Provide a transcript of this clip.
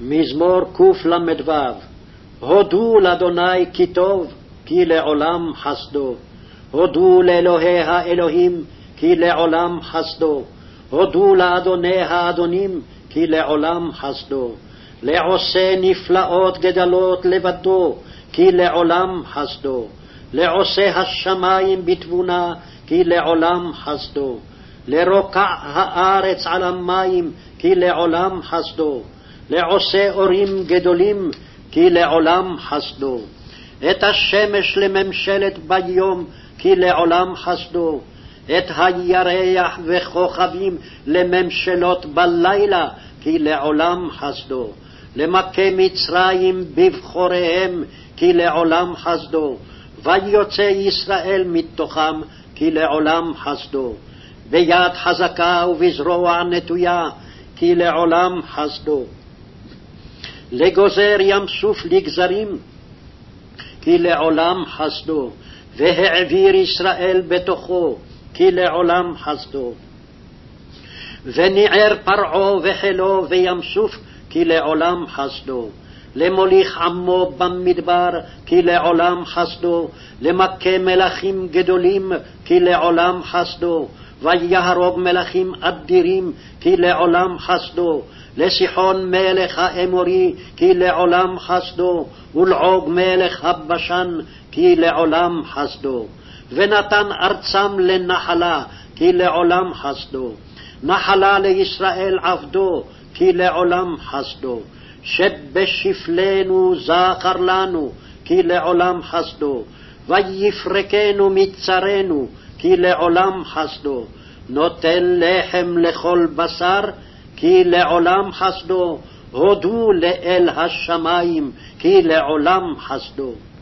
מזמור קל"ו. הודו לאדוני כי טוב, כי לעולם חסדו. הודו לאלוהי האלוהים, כי לעולם חסדו. הודו לאדוני האדונים, כי לעולם חסדו. לעושה נפלאות גדלות לבדו, כי לעולם חסדו. לעושה השמים בתבונה, כי לעולם חסדו. לרוקע הארץ על המים, כי לעולם חסדו. לעושה אורים גדולים, כי לעולם חסדו. את השמש לממשלת ביום, כי לעולם חסדו. את הירח וכוכבים לממשלות בלילה, כי לעולם חסדו. למכה מצרים בבחוריהם, כי לעולם חסדו. ויוצא ישראל מתוכם, כי לעולם חסדו. ביד חזקה ובזרוע נטויה, כי לעולם חסדו. לגוזר ים סוף לגזרים, כי לעולם חסדו. והעביר ישראל בתוכו, כי לעולם חסדו. וניער פרעה וחילו וים סוף, כי לעולם חסדו. למוליך עמו במדבר, כי לעולם חסדו. למכה מלכים גדולים, כי לעולם חסדו. ויהרוג מלכים אדירים, כי לעולם חסדו. לסיחון מלך האמורי, כי לעולם חסדו. ולעוג מלך הבשן, כי לעולם חסדו. ונתן ארצם לנחלה, כי לעולם חסדו. נחלה לישראל עבדו, כי לעולם חסדו. שבשפלנו זכר לנו, כי לעולם חסדו. ויפרקנו מצרנו, כי לעולם חסדו. נותן לחם לכל בשר, כי לעולם חסדו. הודו לאל השמיים, כי לעולם חסדו.